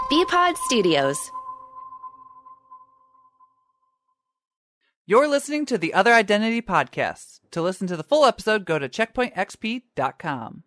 BPod Studios. You're listening to the Other Identity Podcast. To listen to the full episode, go to checkpointxp.com.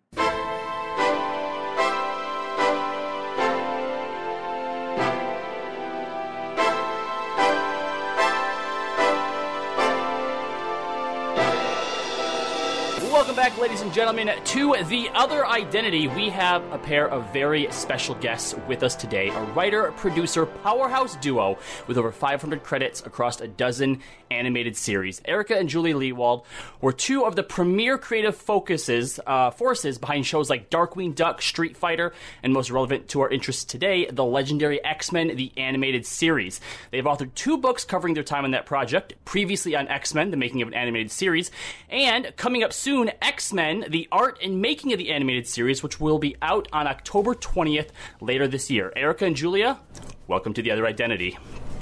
Welcome back, ladies and gentlemen, to The Other Identity. We have a pair of very special guests with us today. A writer-producer powerhouse duo with over 500 credits across a dozen animated series. Erica and Julia Leewald were two of the premier creative forces behind shows like Darkwing Duck, Street Fighter, and most relevant to our interests today, the legendary X-Men, the animated series. They've authored 2 books covering their time on that project, previously on X-Men, the making of an animated series, and coming up soon, X-Men, the art and making of the animated series, which will be out on October 20th later this year. Erica and Julia, welcome to The Other Identity.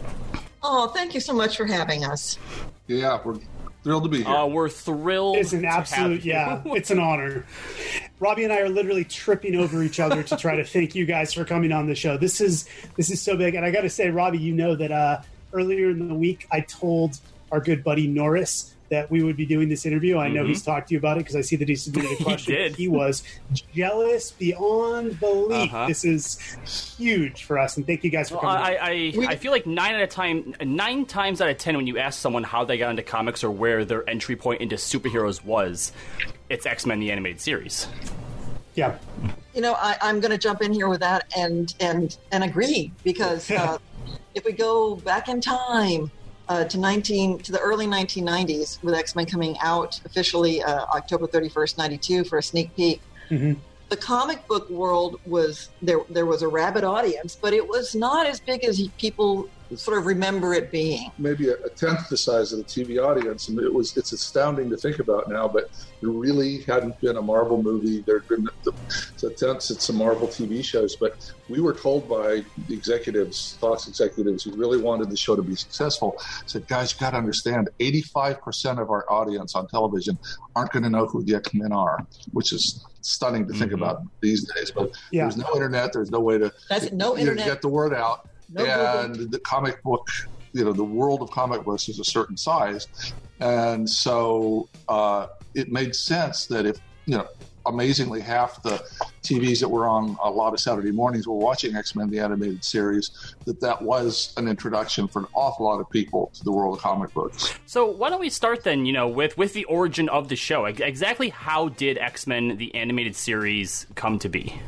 Oh, thank you so much for having us. Yeah, we're thrilled to be here. We're thrilled. It's an absolute, it's an honor. Robbie and I are literally tripping over each other to try to thank you guys for coming on the show. This is so big. And I got to say, Robbie, you know that earlier in the week, I told our good buddy Norris that we would be doing this interview. I know he's talked to you about it because I see that he submitted a question. He was jealous beyond belief. This is huge for us, and thank you guys for coming. I feel like 9 times out of 10 when you ask someone how they got into comics or where their entry point into superheroes was, it's X-Men the animated series. Yeah. You know, I'm going to jump in here with that and agree because if we go back in time to the early 1990s with X-Men coming out officially October 31st, 92 for a sneak peek. Mm-hmm. The comic book world was there was a rabid audience, but it was not as big as people sort of remember it being. Maybe a tenth the size of the TV audience, and it's astounding to think about now, but there really hadn't been a Marvel movie. There had been attempts at some Marvel TV shows, but we were told by the executives, Fox executives, who really wanted the show to be successful, said, guys, you got to understand, 85% of our audience on television aren't going to know who the X-Men are, which is stunning to think about these days. But there's no internet, there's no way to get the word out. And the comic book, the world of comic books is a certain size. And so it made sense that if, amazingly half the TVs that were on a lot of Saturday mornings were watching X-Men, the animated series, that was an introduction for an awful lot of people to the world of comic books. So why don't we start then, with the origin of the show? Exactly how did X-Men, the animated series, come to be?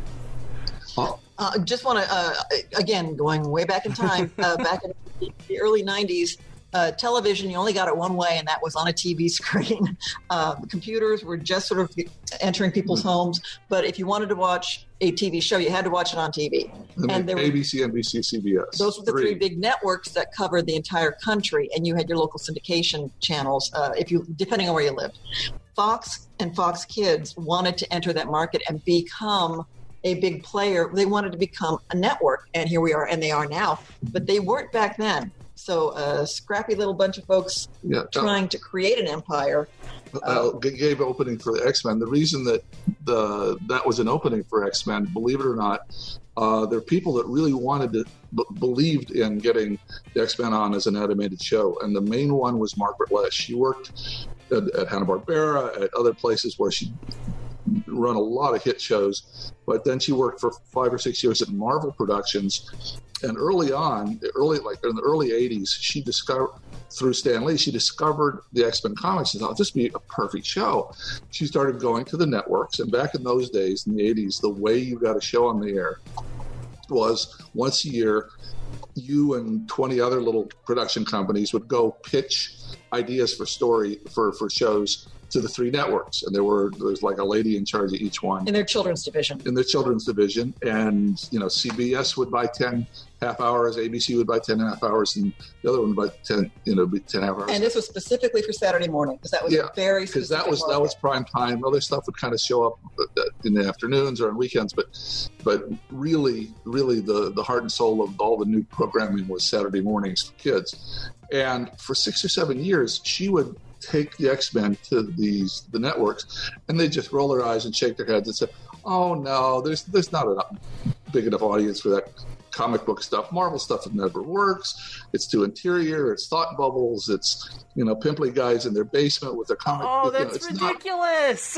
Just want to, again, going way back in time, back in the early 90s, television, you only got it one way, and that was on a TV screen. Computers were just sort of entering people's homes, but if you wanted to watch a TV show, you had to watch it on TV. And there ABC, NBC, CBS. Those were the three big networks that covered the entire country, and you had your local syndication channels, depending on where you lived. Fox and Fox Kids wanted to enter that market and become a big player. They wanted to become a network, and here we are, and they are now. But they weren't back then. So a scrappy little bunch of folks trying to create an empire. Gave opening for the X-Men. The reason that that was an opening for X-Men, believe it or not, there are people that really wanted to, believed in getting the X-Men on as an animated show. And the main one was Margaret Loesch. She worked at Hanna-Barbera, at other places where she run a lot of hit shows, but then she worked for 5 or 6 years at Marvel Productions. And early on, in the early 80s, she discovered, through Stan Lee, she discovered the X-Men comics and thought, this would be a perfect show. She started going to the networks, and back in those days, in the 80s, the way you got a show on the air was once a year, you and 20 other little production companies would go pitch ideas for shows to the 3 networks, and there was like a lady in charge of each one. In their children's division. And CBS would buy 10 half hours, ABC would buy 10 half hours, and the other one would buy 10 half hours. And this was specifically for Saturday morning, because that was very specific. Because that was prime time. Other stuff would kind of show up in the afternoons or on weekends, but really, really the heart and soul of all the new programming was Saturday mornings for kids. And for 6 or 7 years, she would take the X-Men to the networks, and they just roll their eyes and shake their heads and say, "Oh no, there's not a big enough audience for that comic book stuff. Marvel stuff never works. It's too interior. It's thought bubbles. It's, pimply guys in their basement with their comic. Oh, that's ridiculous.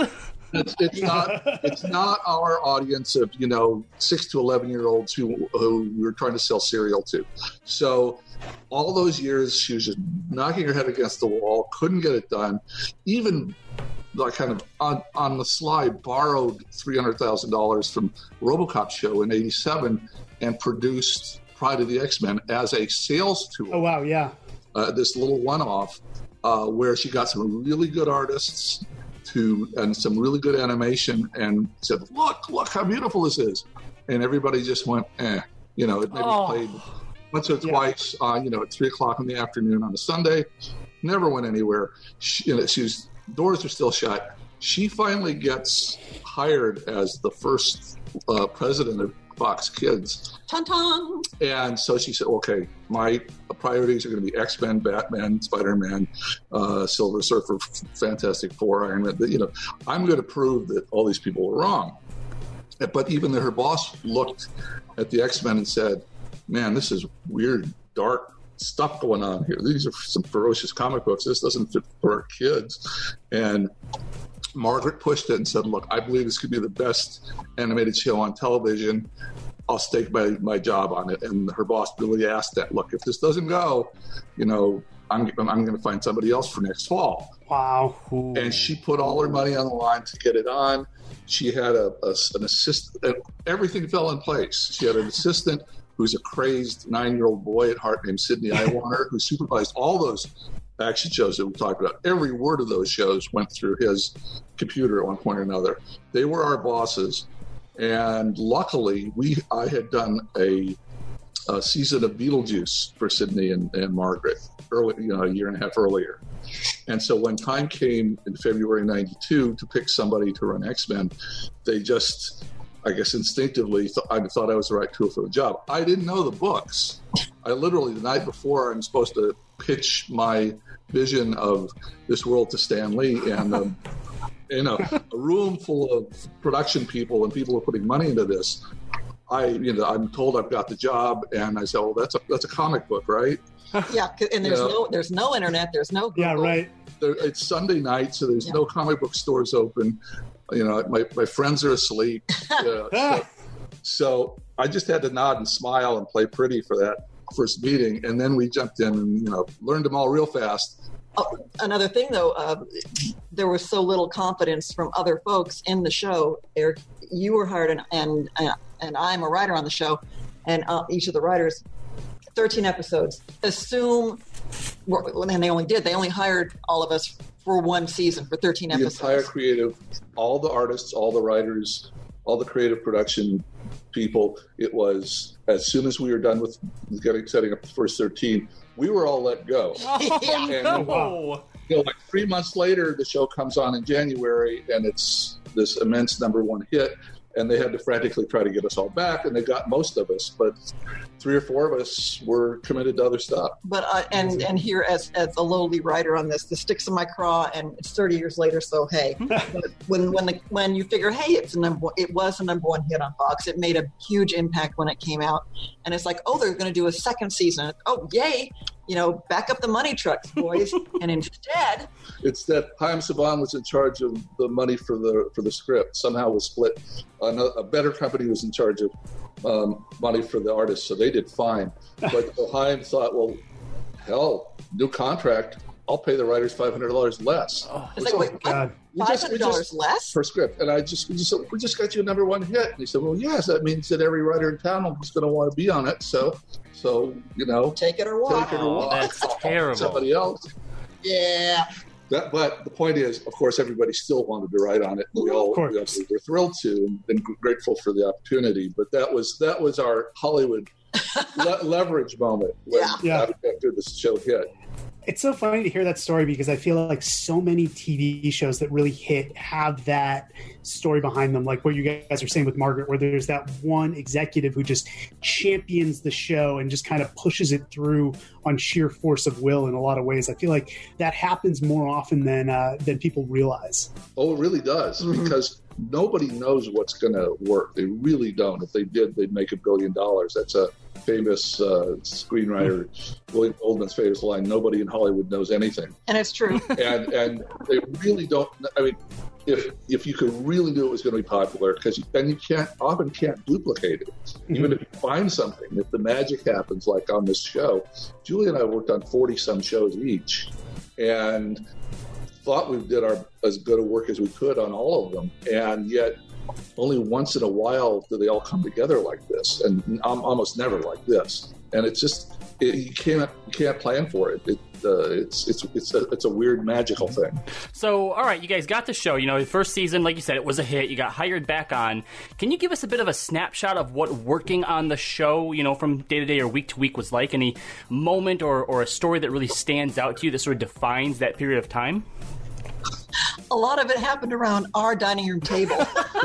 It's not our audience of 6 to 11-year-olds who we were trying to sell cereal to. So all those years she was just knocking her head against the wall, couldn't get it done. Even like kind of on the slide borrowed $300,000 from RoboCop show in '87 and produced Pride of the X-Men as a sales tool. Oh wow, yeah. This little one-off where she got some really good artists and some really good animation and said, look how beautiful this is. And everybody just went, it maybe played once or twice, at 3:00 in the afternoon on a Sunday. Never went anywhere. Doors are still shut. She finally gets hired as the first president of Fox Kids. Ton-ton. And so she said, okay, my priorities are going to be X-Men, Batman, Spider-Man, Silver Surfer, Fantastic Four, Iron Man. I'm going to prove that all these people were wrong. But even her boss looked at the X-Men and said, man, this is weird, dark stuff going on here. These are some ferocious comic books. This doesn't fit for our kids. And Margaret pushed it and said, look, I believe this could be the best animated show on television. I'll stake my job on it. And her boss really asked that, look, if this doesn't go, I'm going to find somebody else for next fall. Wow. And she put all her money on the line to get it on. She had an assistant. Everything fell in place. She had an assistant who's a crazed 9-year-old boy at heart named Sidney Iwaner, who supervised all those action shows that we talked about. Every word of those shows went through his computer at one point or another. They were our bosses. And luckily, I had done a season of Beetlejuice for Sidney and Margaret early, a year and a half earlier. And so when time came in February '92 to pick somebody to run X-Men, they just, I guess instinctively, I thought I was the right tool for the job. I didn't know the books. I literally, the night before, I'm supposed to pitch my vision of this world to Stan Lee, and a room full of production people and people who are putting money into this. I'm told I've got the job, and I said, "Well, that's a comic book, right?" Yeah, and there's no internet, there's no Google. Yeah, right. It's Sunday night, so there's no comic book stores open. My friends are asleep. So I just had to nod and smile and play pretty for that first meeting, and then we jumped in and learned them all real fast. Oh, another thing, though, there was so little confidence from other folks in the show. Eric, you were hired, and I'm a writer on the show, and each of the writers, 13 episodes. Assume, and they only hired all of us for one season for 13 episodes. The entire creative, all the artists, all the writers, all the creative production people. It was as soon as we were done with setting up the first 13. We were all let go. Like 3 months later, the show comes on in January, and it's this immense #1 hit. And they had to frantically try to get us all back, and they got most of us. But 3 or 4 of us were committed to other stuff. But and here, as a lowly writer on this sticks in my craw, and it's 30 years later. So hey, when you figure, hey, it was a #1 hit on Fox. It made a huge impact when it came out, and it's like, oh, they're going to do a second season. Oh, yay! Back up the money trucks, boys. And instead, Chaim Saban was in charge of the money for the script. Somehow was split. A better company was in charge of money for the artists, so they did fine. But Chaim thought, well, hell, new contract. I'll pay the writers $500 less. It's like, wait, $500 less per script? And we just got you a #1 hit. And he said, well, yes, that means that every writer in town is going to want to be on it. So take it or walk. That's terrible. Somebody else. Yeah. But the point is, of course, everybody still wanted to write on it. We were thrilled to and grateful for the opportunity. But that was our Hollywood leverage moment after the show hit. It's so funny to hear that story because I feel like so many TV shows that really hit have that story behind them, like what you guys are saying with Margaret, where there's that one executive who just champions the show and just kind of pushes it through on sheer force of will in a lot of ways. I feel like that happens more often than people realize. Oh, it really does, because nobody knows what's going to work. They really don't. If they did, they'd make $1 billion. That's a famous screenwriter, William Goldman's famous line, nobody in Hollywood knows anything. And it's true. And they really don't, I mean, if you could really do it was going to be popular, because you can't duplicate it. Even if you find something, if the magic happens, like on this show, Julie and I worked on 40-some shows each, and thought we did as good a work as we could on all of them, and yet only once in a while do they all come together like this, and almost never like this. And it's just you can't plan for it. It's a weird magical thing. So, all right, you guys got the show. You know, the first season, like you said, it was a hit. You got hired back on. Can you give us a bit of a snapshot of what working on the show, you know, from day to day or week to week was like? Any moment or a story that really stands out to you that sort of defines that period of time? A lot of it happened around our dining room table.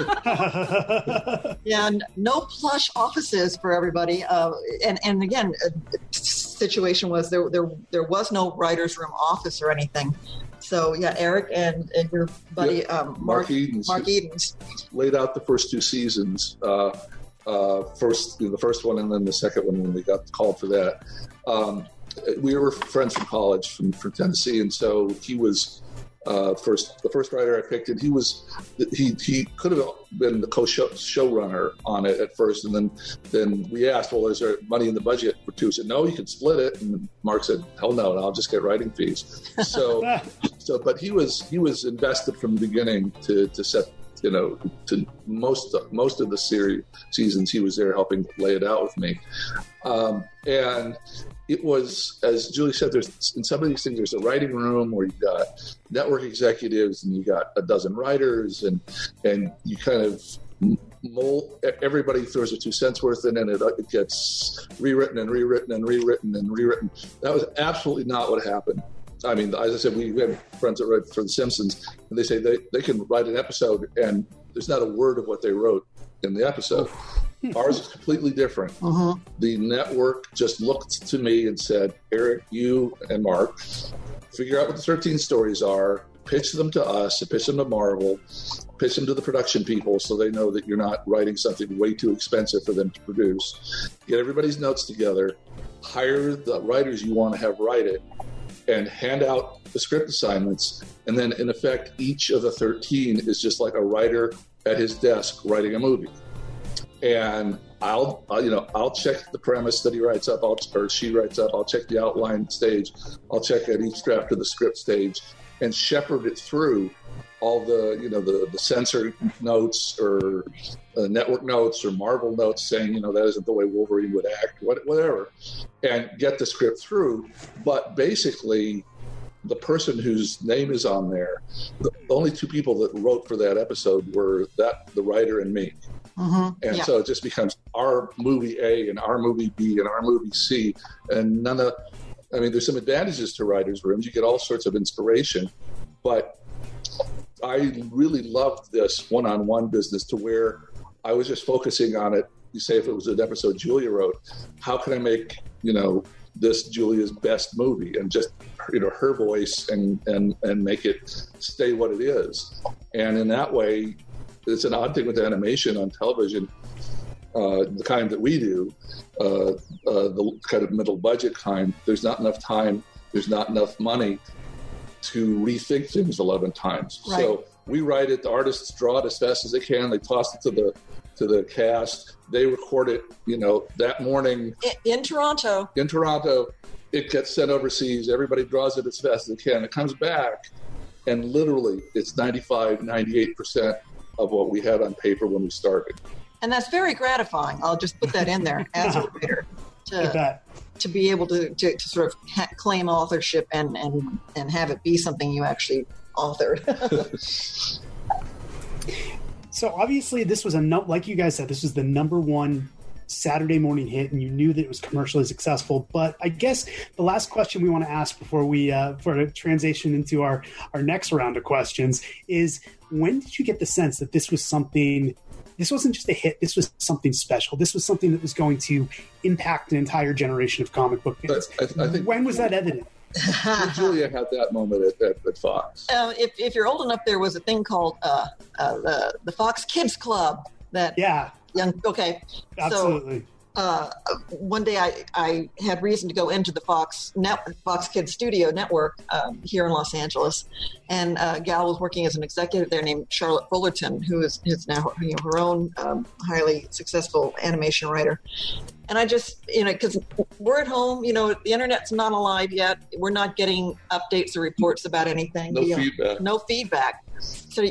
And no plush offices for everybody. And again, situation was there was no writer's room office or anything. So yeah, Eric and your buddy Mark Edens laid out the first 2 seasons. The first one and then the second one when we got called for that. We were friends from college from Tennessee, and so he was the first writer I picked, and he could have been the showrunner on it at first, and then we asked, well, is there money in the budget for 2? He said, no, you can split it. And Mark said, hell no, I'll just get writing fees. But he was invested from the beginning to set, you know, to most of the seasons he was there helping lay it out with me, and it was, as Julie said, there's in some of these things there's a writing room where you've got network executives and you got a dozen writers, and you kind of mold, everybody throws their 2 cents worth in, and it gets rewritten and rewritten and rewritten and rewritten. That was absolutely not what happened. I mean, as I said, we have friends that write for The Simpsons, and they say they can write an episode and there's not a word of what they wrote in the episode. Ours is completely different. The network just looked to me and said, Eric, you and Mark, figure out what the 13 stories are, pitch them to us, pitch them to Marvel, pitch them to the production people so they know that you're not writing something way too expensive for them to produce. Get everybody's notes together, hire the writers you want to have write it, and hand out the script assignments. And then, in effect, each of the 13 is just like a writer at his desk writing a movie. And I'll check the premise that he writes up, or she writes up. I'll check the outline stage. I'll check at each draft of the script stage, and shepherd it through all the censor notes or network notes or Marvel notes saying, that isn't the way Wolverine would act, whatever, and get the script through. But basically, the person whose name is on there, the only 2 people that wrote for that episode were the writer and me. So it just becomes our movie A and our movie B and our movie C, and there's some advantages to writers' rooms. You get all sorts of inspiration, but I really loved this one-on-one business to where I was just focusing on it. You say if it was an episode Julia wrote, how can I make, this Julia's best movie, and just, her voice and make it stay what it is. And in that way, it's an odd thing with animation on television, the kind that we do, the kind of middle budget kind. There's not enough time, there's not enough money to rethink things 11 times. Right. So we write it, the artists draw it as fast as they can, they toss it to the cast, they record it, that morning. In Toronto. It gets sent overseas, everybody draws it as fast as they can, it comes back, and literally it's 98% of what we had on paper when we started. And that's very gratifying. I'll just put that in there as a writer to be able to sort of claim authorship and have it be something you actually authored. So obviously this was like you guys said, this was the #1 Saturday morning hit, and you knew that it was commercially successful. But I guess the last question we want to ask before we transition into our next round of questions is, when did you get the sense that this wasn't just a hit, this was something special, this was something that was going to impact an entire generation of comic book fans? I think, when was that evident? Julia had that moment at Fox. If you're old enough, there was a thing called the Fox Kids Club. Okay. Absolutely. So, one day I had reason to go into the Fox Kids Studio Network here in Los Angeles, and a gal was working as an executive there named Charlotte Fullerton, who is now her own highly successful animation writer. And I just, because we're at home, the internet's not alive yet. We're not getting updates or reports about anything. No feedback. So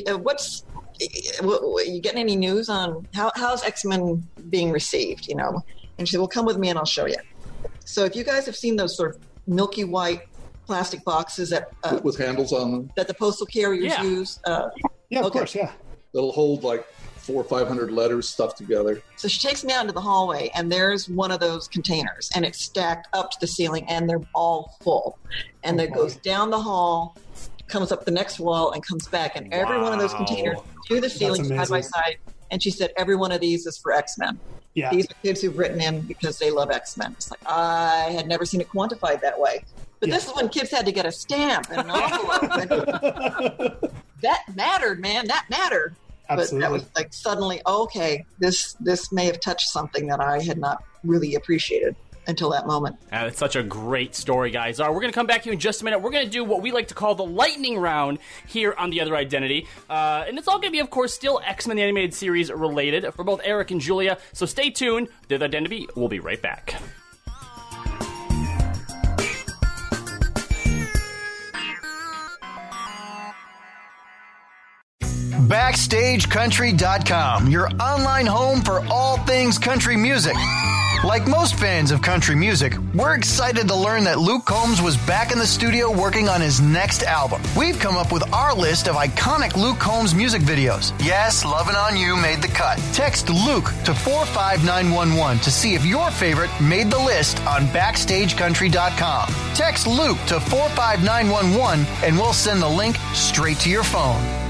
you getting any news on how's X-Men being received, And she said, well, come with me and I'll show you. So if you guys have seen those sort of milky white plastic boxes that with handles on them that the postal carriers use. Of course, yeah. That'll hold like 400 or 500 letters stuffed together. So she takes me out into the hallway, and there's one of those containers, and it's stacked up to the ceiling, and they're all full. And it goes down the hall, comes up the next wall, and comes back. And every one of those containers to the ceiling side by side. And she said, every one of these is for X-Men. Yeah. These are kids who've written in because they love X-Men. It's like, I had never seen it quantified that way. But this is when kids had to get a stamp and an envelope. And that mattered, man. That mattered. Absolutely. But that was like suddenly, okay, this may have touched something that I had not really appreciated until that moment. It's such a great story, guys. All right, we're going to come back to you in just a minute. We're going to do what we like to call the lightning round here on The Other Identity. And it's all going to be, of course, still X-Men the Animated Series related for both Eric and Julia. So stay tuned. The Other Identity, we'll be right back. BackstageCountry.com, your online home for all things country music. Like most fans of country music, we're excited to learn that Luke Combs was back in the studio working on his next album. We've come up with our list of iconic Luke Combs music videos. Yes, Lovin' On You made the cut. Text Luke to 45911 to see if your favorite made the list on BackstageCountry.com. Text Luke to 45911 and we'll send the link straight to your phone.